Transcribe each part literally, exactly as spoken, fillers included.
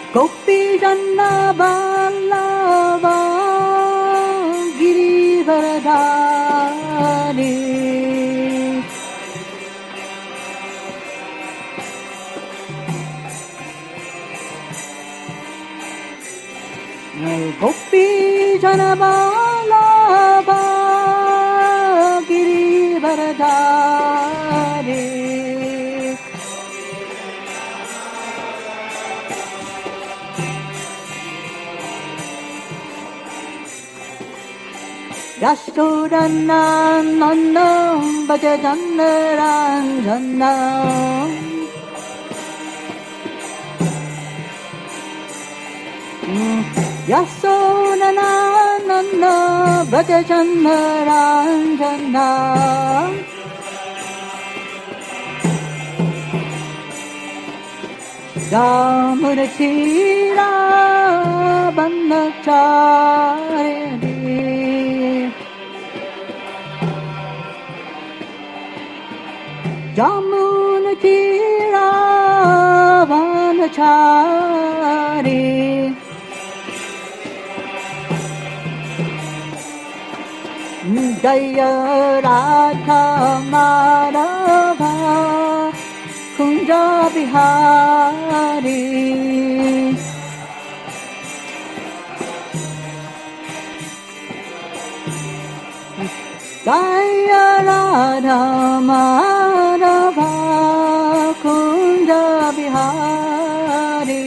Gopi Janna Vallabha Girivardhari Gopi Janna Vallabha Girivardhari Yashodhanananda Bhajajanna Ranjana Yashodhanananda Bhajajanna Ranjana Jamunatira Bandhachari Jamunatira Bandhachari Jaya Radha Madhava Kunja Bihari Jaya Radha Madhava Kunja Bihari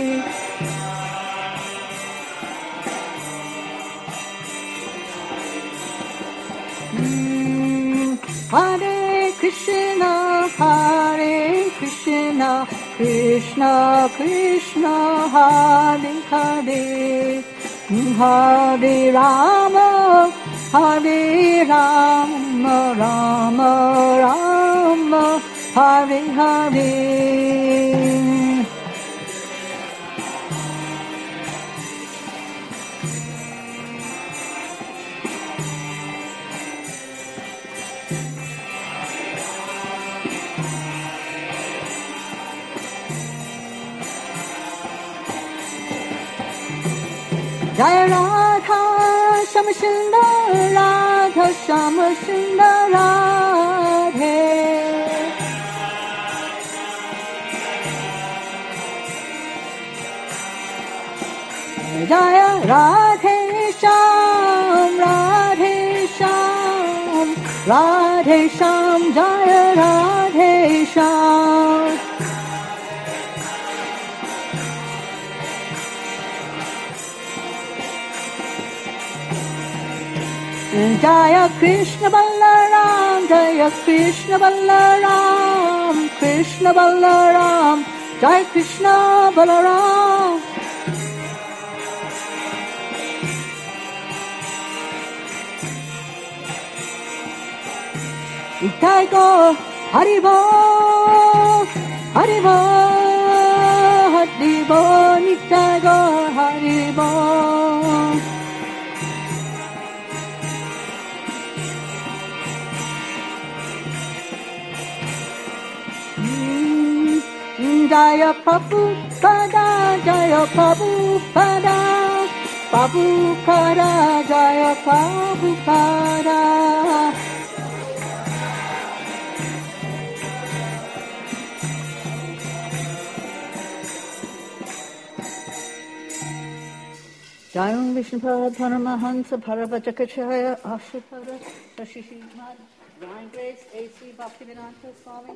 Hare Krishna, Hare Krishna, Krishna Krishna, Hare Hare, Hare Rama, Hare Rama, Rama Rama, Hare Hare. Jaya Radha Shama Sundar Radha Shama Sundar Radhe Jaya Radhe Sham Radhe Sham Radhe Sham Jaya Radhe Sham Jaya Krishna Balaram, Jaya Krishna Balaram, Krishna Balaram, Jaya Krishna Balaram. Nitai Gaur, Haribo, Haribo, Haribo, Nitai Gaur, Haribo. Jaya Prabhupada, Jaya Prabhupada, Prabhupada, Jaya Prabhupada. Jaya Vishnupada Paramahansa Paravajakacharya Ashupada Shashi Mad Divine Grace A C Bhaktivedanta Swami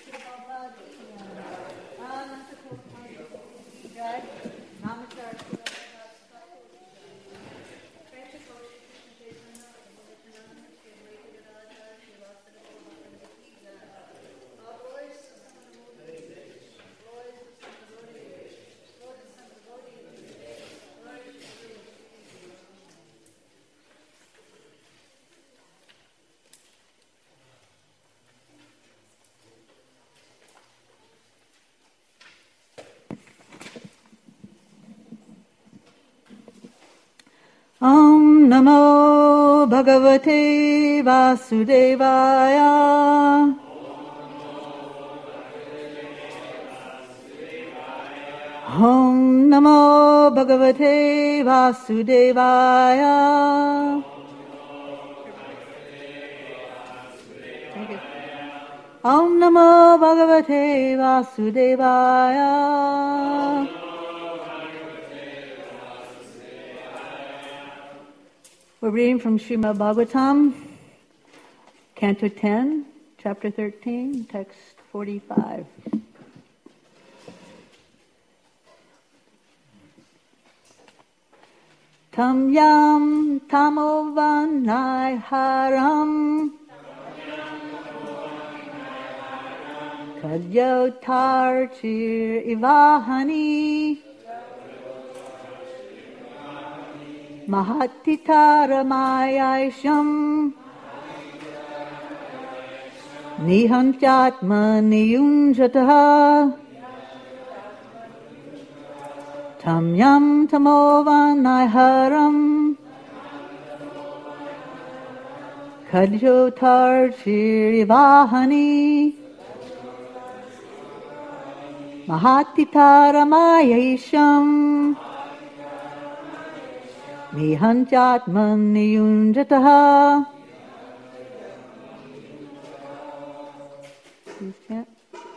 Om Namo Bhagavate Vasudevaya Om Namo Bhagavate Vasudevaya. Om Namo Bhagavate Vasudevaya. We're reading from Srimad Bhagavatam, Canto ten, Chapter thirteen, Text forty-five. Tam yam tamovanaiharam kadyotarchir ivahani mahatitaramayasham nihantyatma niyunjataha tam yam tamovanaiharam kadyotarchir ivahani mahatitaramayasham nihantyatman niyunjataha. Please chant.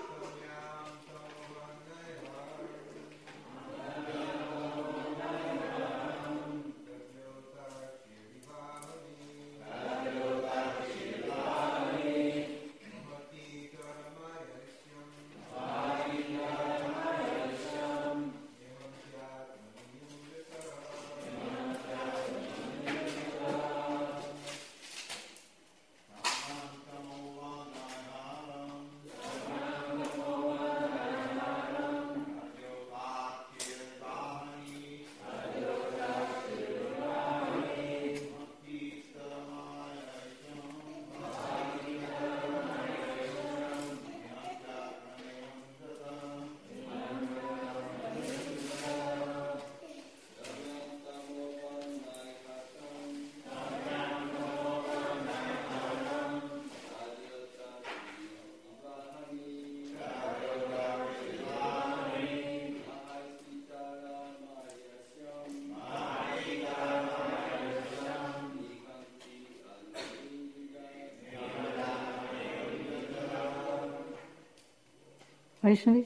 Vaishnavi?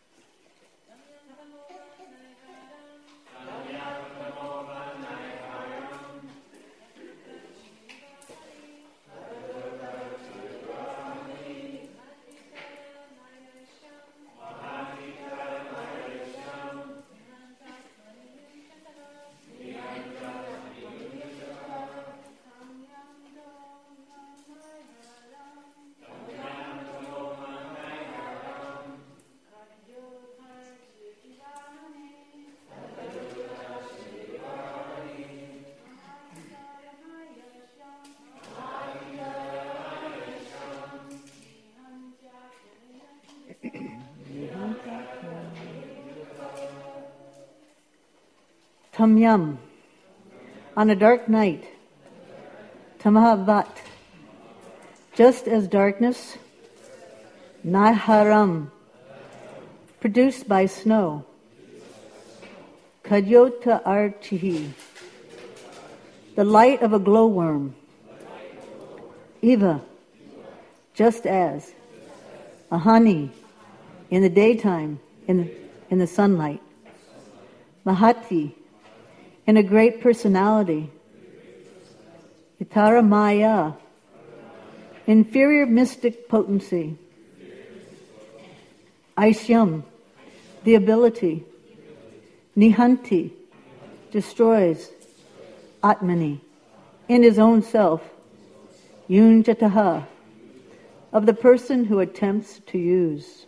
Tam yam, on a dark night, tamahavat, just as darkness, naharam, produced by snow, kadyota archihi, the light of a glowworm, eva, just as, ahani, in the daytime, in the, in the sunlight, mahati, in a great personality, Itara Maya, inferior mystic potency, Aishyam, the ability, Nihanti, destroys, Atmani, in his own self, Yunjataha, of the person who attempts to use.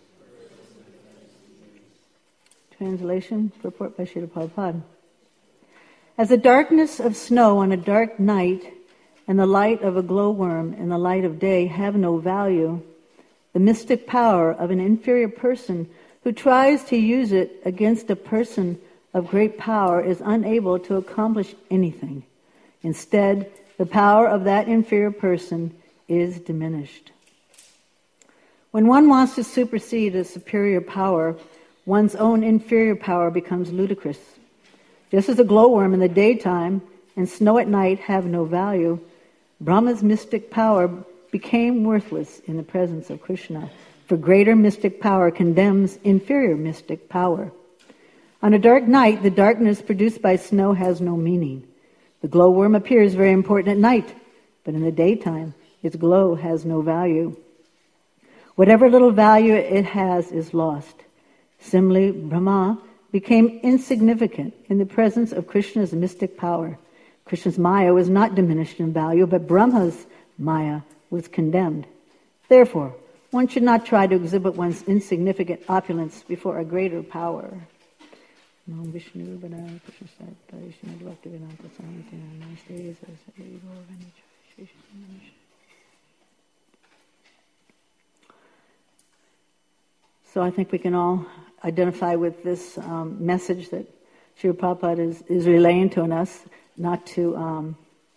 Translation, purport by Srila Prabhupada. As the darkness of snow on a dark night and the light of a glowworm in the light of day have no value, the mystic power of an inferior person who tries to use it against a person of great power is unable to accomplish anything. Instead, the power of that inferior person is diminished. When one wants to supersede a superior power, one's own inferior power becomes ludicrous. Just as a glowworm in the daytime and snow at night have no value, Brahma's mystic power became worthless in the presence of Krishna, for greater mystic power condemns inferior mystic power. On a dark night, the darkness produced by snow has no meaning. The glowworm appears very important at night, but in the daytime, its glow has no value. Whatever little value it has is lost. Similarly, Brahma became insignificant in the presence of Krishna's mystic power. Krishna's Maya was not diminished in value, but Brahma's Maya was condemned. Therefore, one should not try to exhibit one's insignificant opulence before a greater power. So I think we can all identify with this um, message that Srila Prabhupada is, is relaying to us, not to um,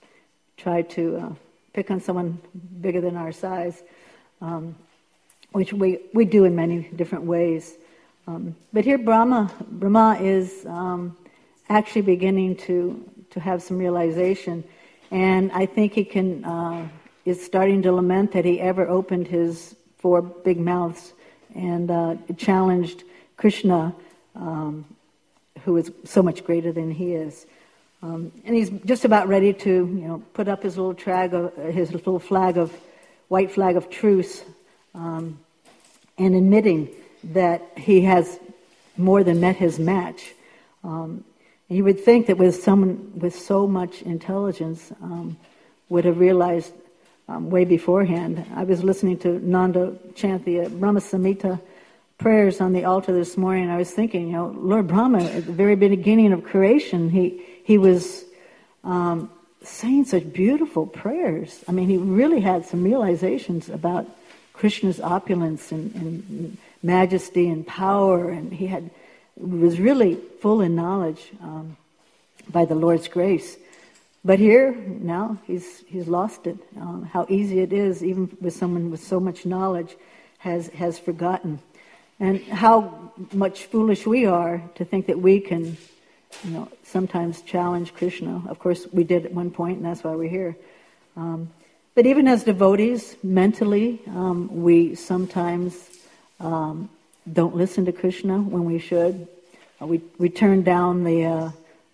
try to uh, pick on someone bigger than our size, um, which we, we do in many different ways. Um, but here Brahma, Brahma is um, actually beginning to, to have some realization, and I think he can uh, is starting to lament that he ever opened his four big mouths and uh, challenged Krishna, um, who is so much greater than he is. Um, and he's just about ready to, you know, put up his little flag of, his little flag of, white flag of truce, um, and admitting that he has more than met his match. Um, and you would think that with someone with so much intelligence um, would have realized um, way beforehand. I was listening to Nanda chant the uh, Brahma Samhita prayers on the altar this morning, and I was thinking, you know, Lord Brahma, at the very beginning of creation, he he was um, saying such beautiful prayers. I mean, he really had some realizations about Krishna's opulence and, and majesty and power, and he had was really full in knowledge um, by the Lord's grace. But here, now, he's he's lost it. Um, how easy it is, even with someone with so much knowledge, has has forgotten. And how much foolish we are to think that we can, you know, sometimes challenge Krishna. Of course, we did at one point, and that's why we're here. Um, but even as devotees, mentally, um, we sometimes um, don't listen to Krishna when we should. Uh, we we turn down the uh,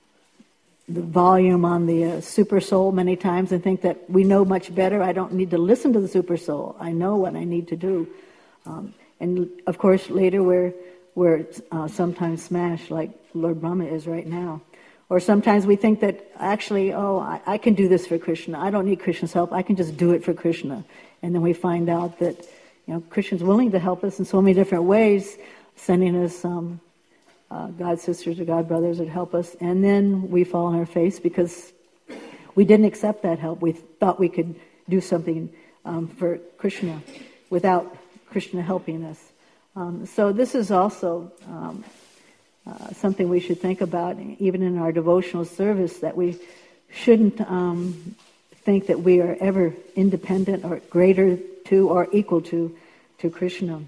the volume on the uh, Super Soul many times and think that we know much better. I don't need to listen to the Super Soul. I know what I need to do. Um, And of course, later we're we're uh, sometimes smashed, like Lord Brahma is right now. Or sometimes we think that actually, oh, I, I can do this for Krishna. I don't need Krishna's help. I can just do it for Krishna. And then we find out that, you know, Krishna's willing to help us in so many different ways, sending us um, uh, God sisters or God brothers that help us. And then we fall on our face because we didn't accept that help. We thought we could do something um, for Krishna without Krishna helping us. Um, so this is also um, uh, something we should think about, even in our devotional service, that we shouldn't um, think that we are ever independent or greater to or equal to to Krishna.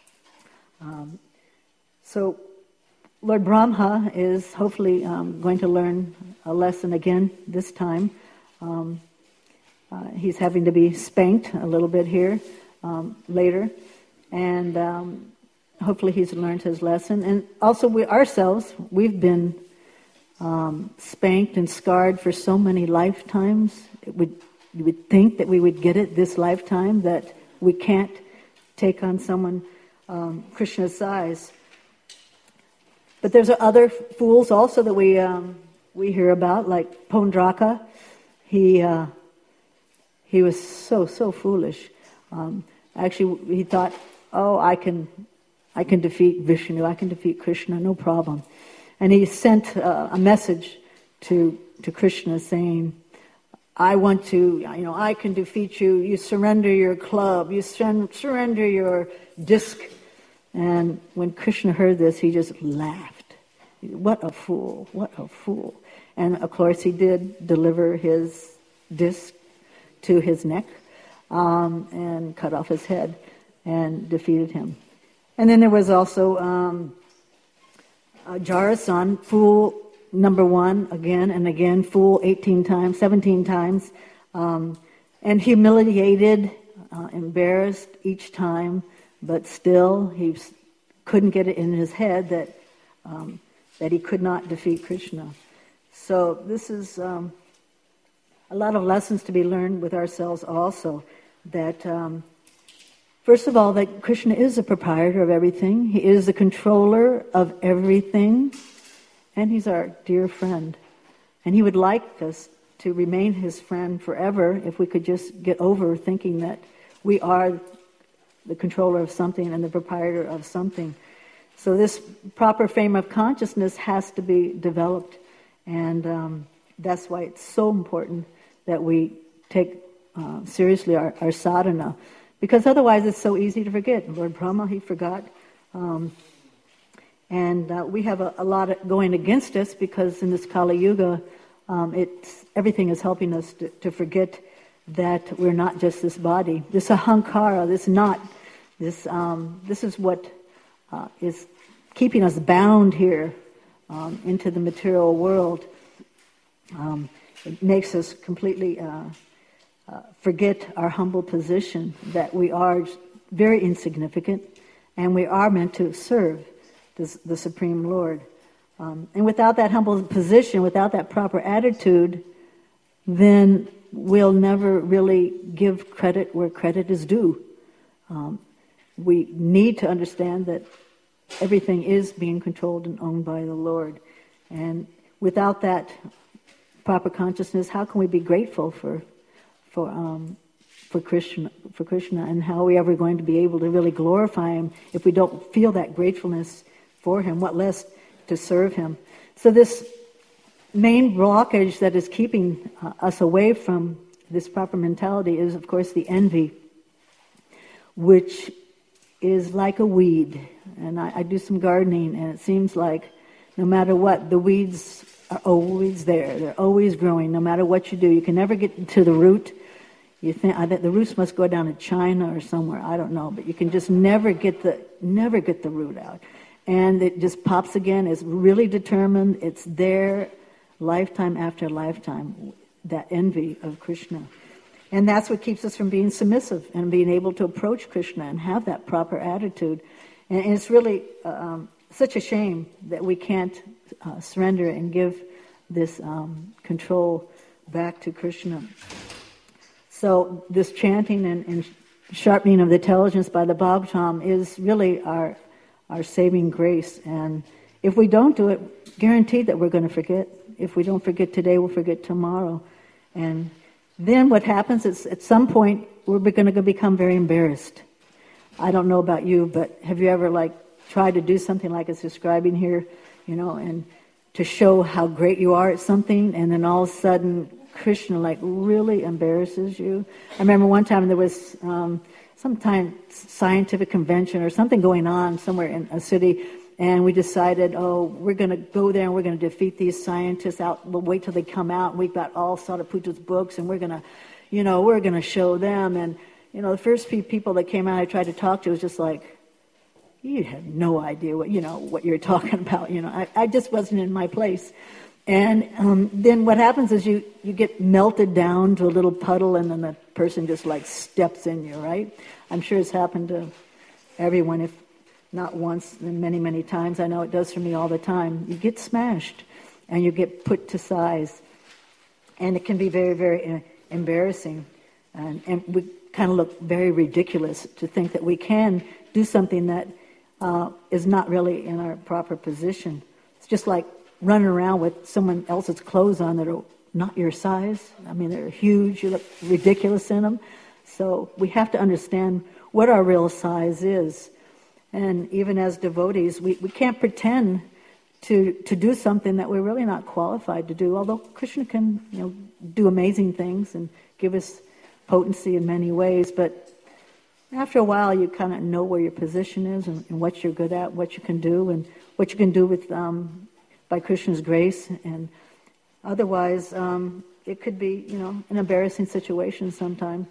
Um, so Lord Brahma is hopefully um, going to learn a lesson again this time. Um, uh, he's having to be spanked a little bit here um, later. And um, hopefully he's learned his lesson. And also we ourselves, we've been um, spanked and scarred for so many lifetimes. It would, you would think that we would get it this lifetime, that we can't take on someone um, Krishna's size. But there's other fools also that we um, we hear about, like Pondraka. He uh, he was so so foolish. Um, actually, he thought, oh, I can, I can defeat Vishnu, I can defeat Krishna, no problem. And he sent uh, a message to to Krishna saying, I want to, you know, I can defeat you. You surrender your club, you sur- surrender your disc. And when Krishna heard this, he just laughed. What a fool! What a fool! And of course, he did deliver his disc to his neck um, and cut off his head and defeated him. And then there was also um, uh, Jarasan, fool number one, again and again, fool eighteen times, seventeen times, um, and humiliated, uh, embarrassed each time, but still he couldn't get it in his head that um, that he could not defeat Krishna. So this is um, a lot of lessons to be learned with ourselves also, that um, first of all, that Krishna is the proprietor of everything. He is the controller of everything, and he's our dear friend. And he would like us to remain his friend forever if we could just get over thinking that we are the controller of something and the proprietor of something. So this proper frame of consciousness has to be developed, and um, that's why it's so important that we take uh, seriously our, our sadhana, because otherwise it's so easy to forget. Lord Brahma, he forgot. Um, and uh, we have a, a lot of going against us, because in this Kali Yuga, um, it's, everything is helping us to, to forget that we're not just this body. This ahankara, this not, this um, this is what uh, is keeping us bound here um, into the material world. Um, it makes us completely uh, uh, forget our humble position, that we are very insignificant, and we are meant to serve the, the Supreme Lord. Um, and without that humble position, without that proper attitude, then we'll never really give credit where credit is due. Um, we need to understand that everything is being controlled and owned by the Lord. And without that proper consciousness, how can we be grateful for for um, for Krishna, for Krishna, and how are we ever going to be able to really glorify him if we don't feel that gratefulness for him? What less to serve him? So this main blockage that is keeping uh, us away from this proper mentality is, of course, the envy, which is like a weed. And I, I do some gardening, and it seems like no matter what, the weeds are always there. They're always growing, no matter what you do. You can never get to the root. You think I, the roots must go down to China or somewhere. I don't know, but you can just never get the never get the root out, and it just pops again. It's really determined. It's there, lifetime after lifetime. That envy of Krishna, and that's what keeps us from being submissive and being able to approach Krishna and have that proper attitude. And, and it's really um, such a shame that we can't uh, surrender and give this um, control back to Krishna. So this chanting and, and sharpening of the intelligence by the Bhagavatam is really our our saving grace. And if we don't do it, guaranteed that we're going to forget. If we don't forget today, we'll forget tomorrow. And then what happens is, at some point, we're going to become very embarrassed. I don't know about you, but have you ever like tried to do something like it's describing here, you know, and to show how great you are at something, and then all of a sudden Krishna like really embarrasses you? I remember one time there was um, some time scientific convention or something going on somewhere in a city, and we decided, oh, we're going to go there and we're going to defeat these scientists out. We'll wait till they come out, and we've got all Sariputa's books, and we're going to, you know, we're going to show them. And, you know, the first few people that came out I tried to talk to was just like, you have no idea what, you know, what you're talking about. You know, I, I just wasn't in my place. And um, then what happens is you, you get melted down to a little puddle, and then the person just like steps in you, right? I'm sure it's happened to everyone, if not once, then many, many times. I know it does for me all the time. You get smashed, and you get put to size. And it can be very, very uh, embarrassing. And, and we kind of look very ridiculous to think that we can do something that uh, is not really in our proper position. It's just like running around with someone else's clothes on that are not your size. I mean, they're huge. You look ridiculous in them. So we have to understand what our real size is. And even as devotees, we, we can't pretend to to do something that we're really not qualified to do. Although Krishna can, you know, do amazing things and give us potency in many ways, but after a while, you kind of know where your position is and, and what you're good at, what you can do, and what you can do with um, by Krishna's grace. And otherwise, um, it could be, you know, an embarrassing situation sometime.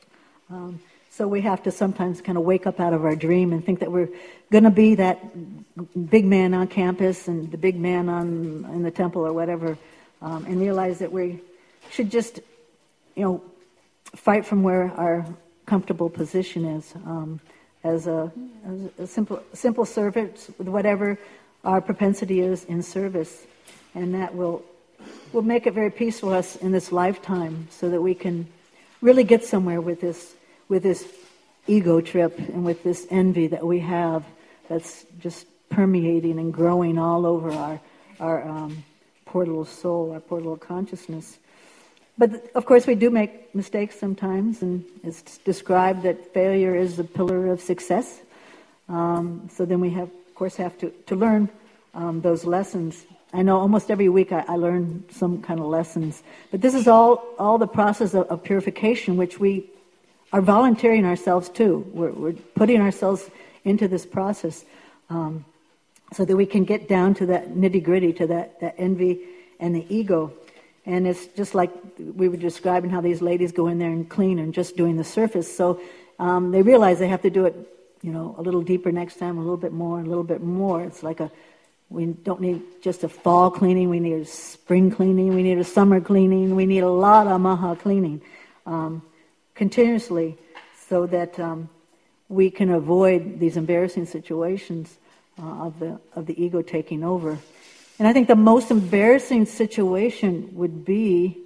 Um, so we have to sometimes kind of wake up out of our dream and think that we're going to be that big man on campus and the big man on in the temple or whatever, um, and realize that we should just, you know, fight from where our comfortable position is, um, as, a, as a simple simple servant with whatever our propensity is in service, and that will will make it very peaceful to us in this lifetime, so that we can really get somewhere with this with this ego trip and with this envy that we have, that's just permeating and growing all over our our um, poor little soul, our poor little consciousness. But of course we do make mistakes sometimes, and it's described that failure is the pillar of success. Um, so then we have, of course, have to, to learn um, those lessons. I know almost every week I, I learn some kind of lessons. But this is all, all the process of, of purification, which we are volunteering ourselves to. We're, we're putting ourselves into this process um, so that we can get down to that nitty-gritty, to that, that envy and the ego. And it's just like we were describing how these ladies go in there and clean and just doing the surface. So um, they realize they have to do it, you know, a little deeper next time, a little bit more, a little bit more. It's like a, we don't need just a fall cleaning, we need a spring cleaning, we need a summer cleaning, we need a lot of maha cleaning um, continuously, so that um, we can avoid these embarrassing situations uh, of the of the ego taking over. And I think the most embarrassing situation would be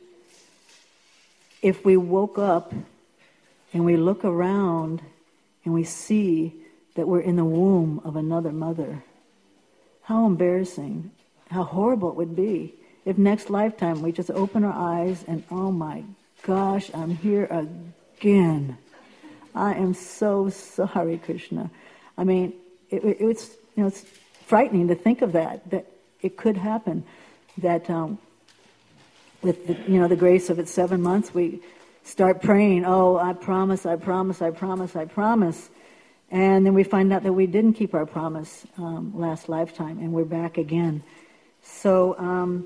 if we woke up and we look around and we see that we're in the womb of another mother. How embarrassing, how horrible it would be if next lifetime we just open our eyes and, oh my gosh, I'm here again. I am so sorry, Krishna. I mean, it, it, it's, you know, it's frightening to think of that, that it could happen, that um, with the, you know, the grace of its seven months, we start praying, oh, I promise, I promise, I promise, I promise. And then we find out that we didn't keep our promise um, last lifetime, and we're back again. So um,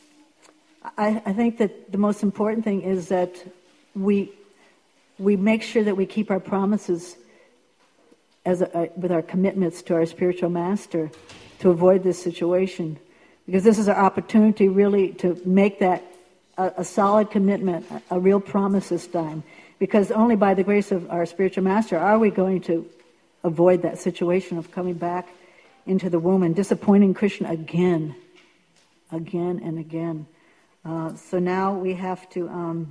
I, I think that the most important thing is that we we make sure that we keep our promises as a, uh, with our commitments to our spiritual master, to avoid this situation, because this is our opportunity really to make that a, a solid commitment, a, a real promise this time, because only by the grace of our spiritual master are we going to avoid that situation of coming back into the womb and disappointing Krishna again, again and again. Uh, so now we have to um,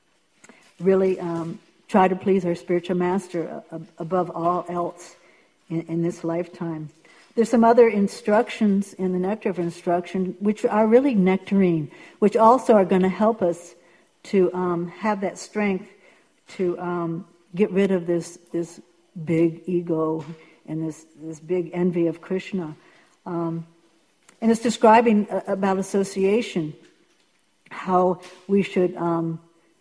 really um, try to please our spiritual master uh, above all else in, in this lifetime. There's some other instructions in the Nectar of Instruction which are really nectarine, which also are going to help us to um, have that strength to um, get rid of this this big ego and this, this big envy of Krishna. Um, and it's describing uh, about association, how we should um,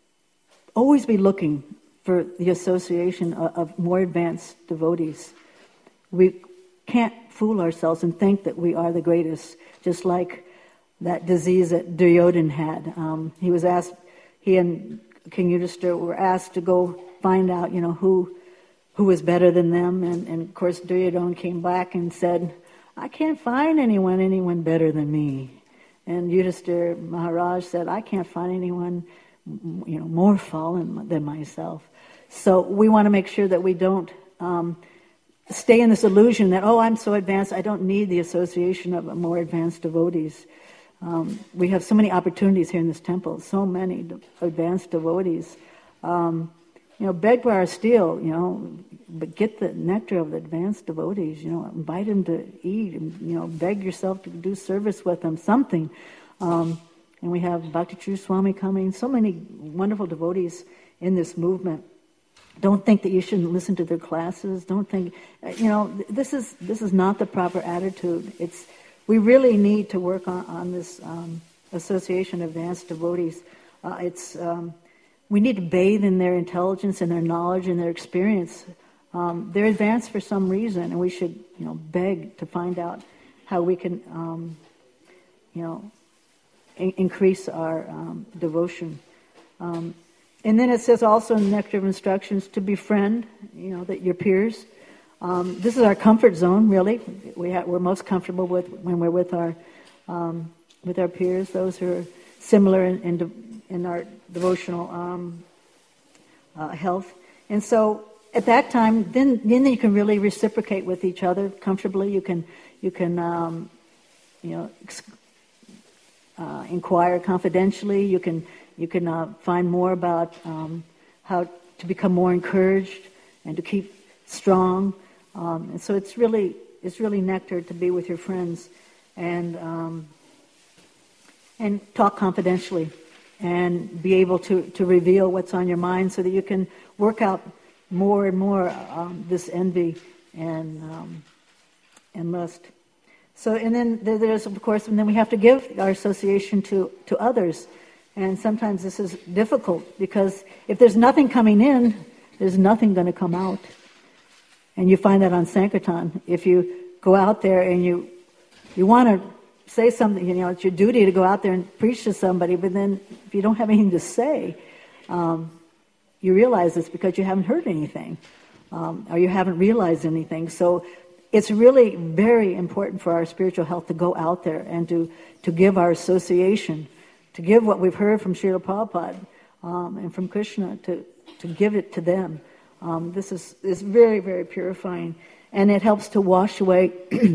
always be looking for the association of, of more advanced devotees. We can't fool ourselves and think that we are the greatest, just like that disease that Duryodhana had. Um, he was asked, he and King Yudhishthira were asked to go find out, you know, who who was better than them, and, and of course Duryodhana came back and said, I can't find anyone, anyone better than me. And Yudhishthira Maharaj said, I can't find anyone, you know, more fallen than myself. So we want to make sure that we don't um, stay in this illusion that, oh, I'm so advanced, I don't need the association of more advanced devotees. Um, we have so many opportunities here in this temple, so many de- advanced devotees. Um, you know, beg, borrow, steal, you know, but get the nectar of the advanced devotees, you know, invite them to eat, and, you know, beg yourself to do service with them, something. Um, and we have Bhakti True Swami coming, so many wonderful devotees in this movement. Don't think that you shouldn't listen to their classes. Don't think, you know, this is this is not the proper attitude. It's we really need to work on, on this um, association of advanced devotees. Uh, it's um, we need to bathe in their intelligence and their knowledge and their experience. Um, they're advanced for some reason, and we should, you know, beg to find out how we can, um, you know, in- increase our um, devotion. Um, And then it says also in the Nectar of Instructions to befriend, you know, that your peers, Um, this is our comfort zone, really. We ha- we're most comfortable with when we're with our um, with our peers, those who are similar in in, de- in our devotional um, uh, health. And so, at that time, then then you can really reciprocate with each other comfortably. You can you can um, you know ex- uh, inquire confidentially. You can you can uh, find more about um, how to become more encouraged and to keep strong. Um, and so it's really it's really nectar to be with your friends and um, and talk confidentially and be able to, to reveal what's on your mind so that you can work out more and more um, this envy and um, and lust. So and then there's of course and then we have to give our association to, to others, and sometimes this is difficult because if there's nothing coming in, there's nothing going to come out. And you find that on Sankirtan. If you go out there and you you want to say something, you know, it's your duty to go out there and preach to somebody, but then if you don't have anything to say, um, you realize it's because you haven't heard anything, um, or you haven't realized anything. So it's really very important for our spiritual health to go out there and to, to give our association, to give what we've heard from Srila Prabhupada um, and from Krishna, to, to give it to them. Um, this is, is very, very purifying, and it helps to wash away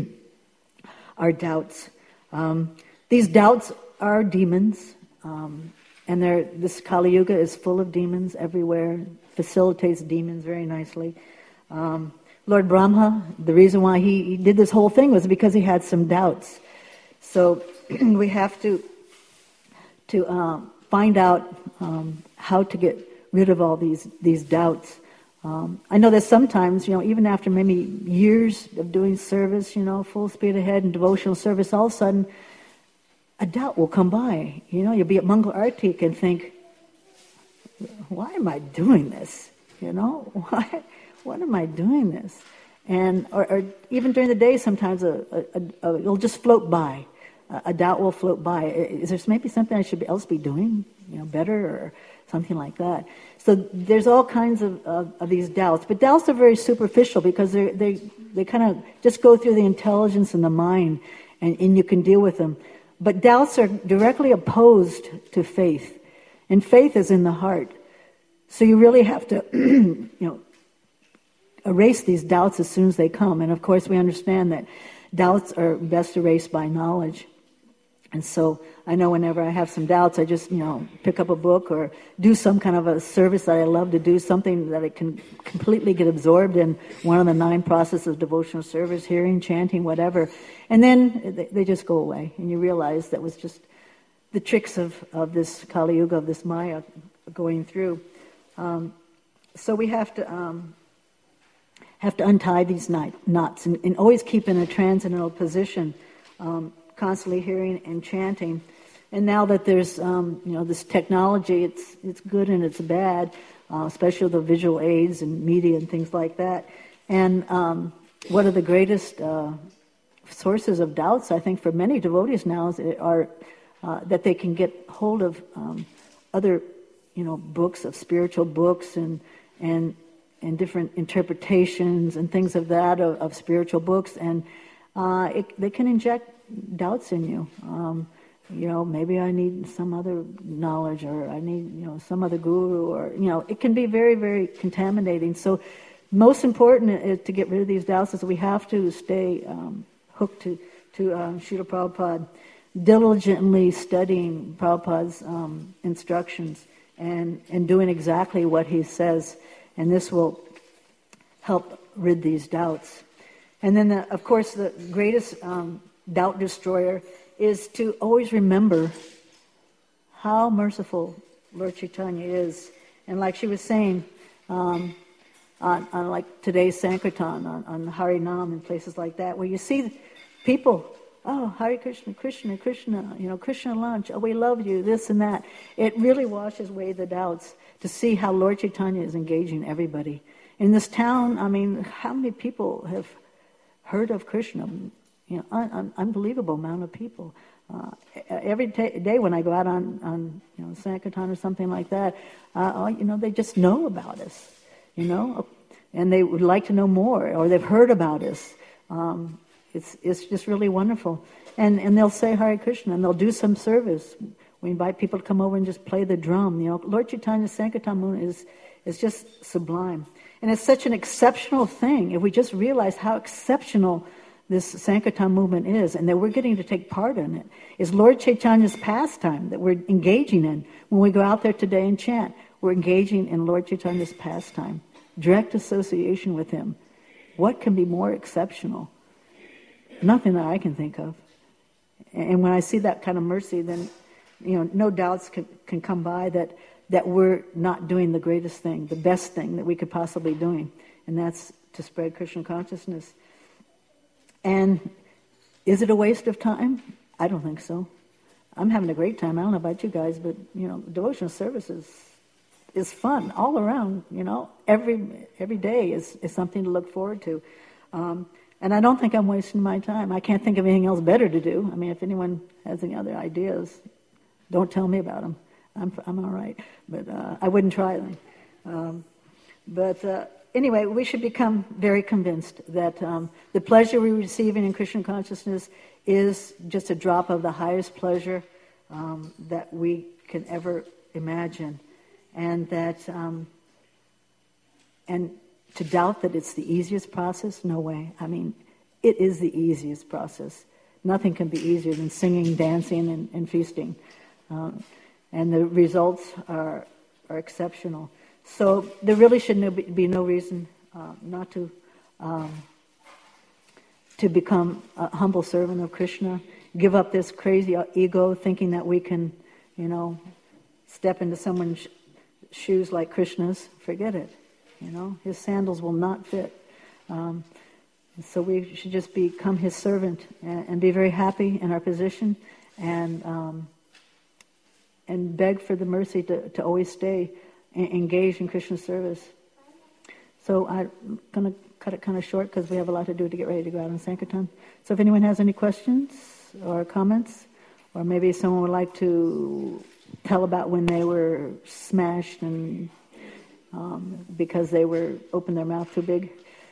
our doubts. Um, these doubts are demons, um, and they're, this Kali Yuga is full of demons everywhere, facilitates demons very nicely. Um, Lord Brahma, the reason why he, he did this whole thing was because he had some doubts. So we have to to um, find out um, how to get rid of all these these doubts. Um, I know that sometimes, you know, even after many years of doing service, you know, full speed ahead in devotional service, all of a sudden a doubt will come by. You know, you'll be at Mangal Artik and think, why am I doing this? You know, why, what am I doing this? And or, or even during the day, sometimes a, a, a, a, it'll just float by. A, a doubt will float by. Is there maybe something I should be, else be doing, you know, better or something like that? So there's all kinds of, of, of these doubts, but doubts are very superficial because they they they kind of just go through the intelligence and the mind, and, and you can deal with them. But doubts are directly opposed to faith, and faith is in the heart. So you really have to, you know, erase these doubts as soon as they come. And of course, we understand that doubts are best erased by knowledge. And so I know whenever I have some doubts, I just, you know, pick up a book or do some kind of a service that I love to do, something that I can completely get absorbed in, one of the nine processes of devotional service, hearing, chanting, whatever. And then they, they just go away. And you realize that was just the tricks of, of this Kali Yuga, of this Maya going through. Um, so we have to um, have to untie these knots and, and always keep in a transcendental position, um, constantly hearing and chanting. And now that there's um, you know this technology, it's it's good and it's bad, uh, especially the visual aids and media and things like that. And um, one of the greatest uh, sources of doubts, I think, for many devotees now is, are uh, that they can get hold of um, other you know books of spiritual books and and and different interpretations and things of that of, of spiritual books, and uh, it, they can inject doubts in you. Um, you know, maybe I need some other knowledge, or I need, you know, some other guru, or, you know, it can be very, very contaminating. So most important is to get rid of these doubts is we have to stay um, hooked to, to um, Srila Prabhupada, diligently studying Prabhupada's um, instructions and, and doing exactly what he says. And this will help rid these doubts. And then, the, of course, the greatest um, doubt destroyer is to always remember how merciful Lord Chaitanya is. And like she was saying, um, on, on like today's Sankirtan, on, on Harinam and places like that, where you see people, oh, Hare Krishna, Krishna, Krishna, you know, Krishna lunch, oh, we love you, this and that. It really washes away the doubts to see how Lord Chaitanya is engaging everybody. In this town, I mean, how many people have heard of Krishna? You know, un- un- unbelievable amount of people. Uh, every t- day when I go out on, on you know, Sankirtan or something like that, uh, you know, they just know about us. You know, and they would like to know more, or they've heard about us. Um, it's it's just really wonderful. And and they'll say Hare Krishna, and they'll do some service. We invite people to come over and just play the drum. You know, Lord Chaitanya's Sankirtan movement is is just sublime, and it's such an exceptional thing. If we just realize how exceptional this Sankirtan movement is, and that we're getting to take part in it, is Lord Chaitanya's pastime that we're engaging in. When we go out there today and chant, we're engaging in Lord Chaitanya's pastime, direct association with him. What can be more exceptional? Nothing that I can think of. And when I see that kind of mercy, then, you know, no doubts can, can come by that, that we're not doing the greatest thing, the best thing that we could possibly be doing, and that's to spread Krishna consciousness. And is it a waste of time? I don't think so. I'm having a great time. I don't know about you guys, but, you know, devotional service is, is fun all around, you know. Every every day is, is something to look forward to. Um, and I don't think I'm wasting my time. I can't think of anything else better to do. I mean, if anyone has any other ideas, don't tell me about them. I'm, I'm all right. But uh, I wouldn't try them. Um, but... Uh, Anyway, we should become very convinced that um, the pleasure we're receiving in Krishna consciousness is just a drop of the highest pleasure um, that we can ever imagine, and that um, and to doubt that it's the easiest process, no way. I mean, it is the easiest process. Nothing can be easier than singing, dancing, and, and feasting, um, and the results are are exceptional. So there really should be no reason uh, not to um, to become a humble servant of Krishna, give up this crazy ego, thinking that we can, you know, step into someone's sh- shoes like Krishna's. Forget it. You know, his sandals will not fit. Um, so we should just become his servant and, and be very happy in our position, and um, and beg for the mercy to, to always stay engaged in Krishna service. So I'm going to cut it kind of short because we have a lot to do to get ready to go out on Sankirtan. So if anyone has any questions or comments, or maybe someone would like to tell about when they were smashed and um, because they were opened their mouth too big,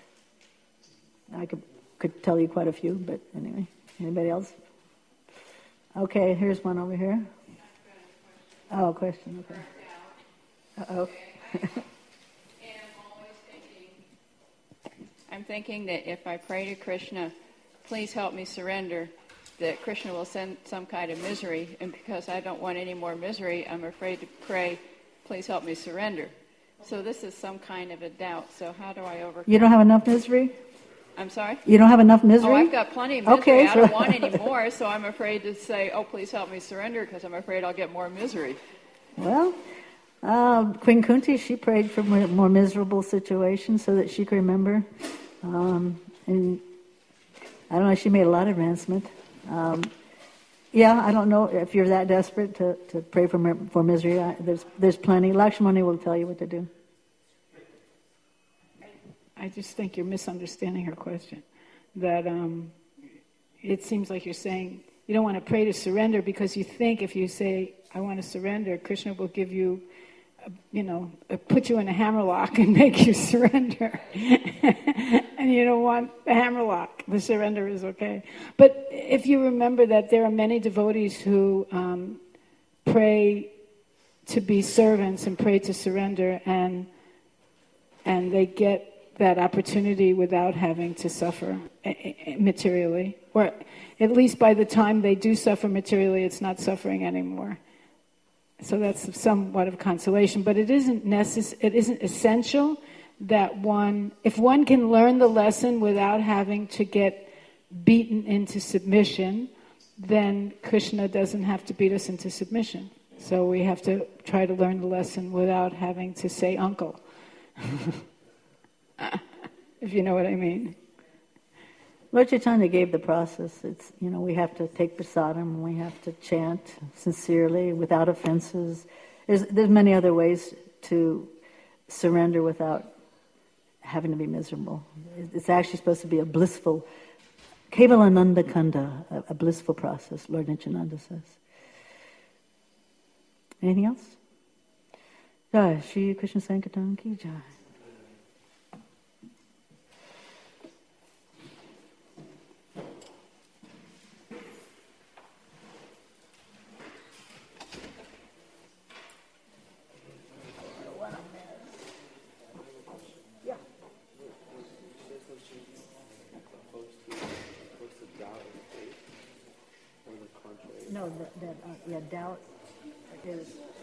I could could tell you quite a few. But anyway, anybody else? Okay, here's one over here. Oh, question. Okay. Uh-oh. I'm thinking that if I pray to Krishna, please help me surrender, that Krishna will send some kind of misery, and because I don't want any more misery, I'm afraid to pray, please help me surrender. So this is some kind of a doubt. So how do I overcome? You don't have enough misery? I'm sorry? You don't have enough misery? Oh, I've got plenty of misery. Okay, I so don't want any more, so I'm afraid to say, oh, please help me surrender, because I'm afraid I'll get more misery. Well... Uh, Queen Kunti, she prayed for more, more miserable situations so that she could remember. Um, and I don't know, she made a lot of advancement. Um, yeah, I don't know if you're that desperate to, to pray for for misery. I, there's there's plenty. Lakshmani will tell you what to do. I just think you're misunderstanding her question. That um, it seems like you're saying you don't want to pray to surrender because you think if you say, I want to surrender, Krishna will give you, you know, put you in a hammerlock and make you surrender. And you don't want the hammerlock. The surrender is okay. But if you remember that there are many devotees who um, pray to be servants and pray to surrender, and and they get that opportunity without having to suffer materially. Or at least by the time they do suffer materially, it's not suffering anymore. So that's somewhat of consolation, but it isn't necess- it isn't essential that one, if one can learn the lesson without having to get beaten into submission, then Krishna doesn't have to beat us into submission. So we have to try to learn the lesson without having to say uncle. If you know what I mean. Lord Chaitanya gave the process. It's, you know, we have to take prasadam, we have to chant sincerely, without offenses. There's there's many other ways to surrender without having to be miserable. It's actually supposed to be a blissful, Kevalananda Kanda, a, a blissful process, Lord Nityananda says. Anything else? Jai, Shri Krishna Sankirtan ki jai. No, that, that uh, yeah, doubt is